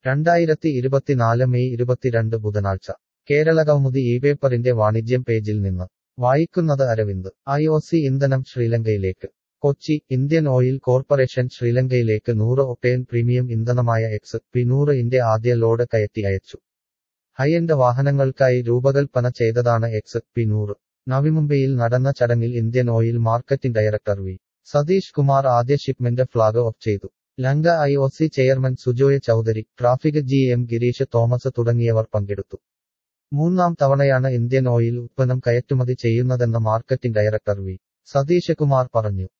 2024 May 22 ബുധനാഴ്ച കേരളകൗമുദി ഇപേപ്പറിന്റെ വാണിജ്യം പേജിൽ നിന്ന് വായിക്കുന്നത് അരവിന്ദ്. IOC ഇന്ധനം ശ്രീലങ്കയിലേക്ക്. കൊച്ചി, ഇന്ത്യൻ ഓയിൽ കോർപ്പറേഷൻ ശ്രീലങ്കയിലേക്ക് 100 ഒക്ടേൻ പ്രീമിയം ഇന്ധനമായ XP100 ന്റെ ആദ്യ ലോഡ് കയറ്റി അയച്ചു. ഹൈഎൻഡ് വാഹനങ്ങൾക്കായി രൂപകൽപ്പന ചെയ്തതാണ് XP100. നവിമുംബൈയിൽ നടന്ന ചടങ്ങിൽ Indian Oil marketing director V. Satheesh Kumar ആദ്യ ഷിപ്മെന്റ് ഫ്ളാഗ് ഓഫ് ചെയ്തു. Lanka IOC chairman Sujoy Chowdhury, traffic GM Girish Thomas തുടങ്ങിയവർ പങ്കെടുത്തു. മൂന്നാം തവണയാണ് ഇന്ത്യൻ ഓയിൽ ഉത്പന്നം കയറ്റുമതി ചെയ്യുന്നതെന്ന് marketing director V. Satheesh Kumar പറഞ്ഞു.